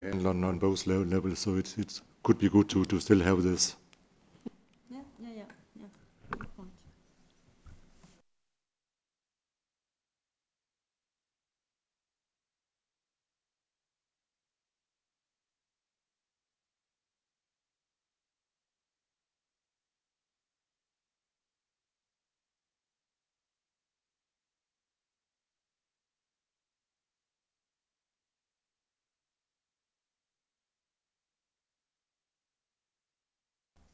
and on both levels. So it could be good to still have this.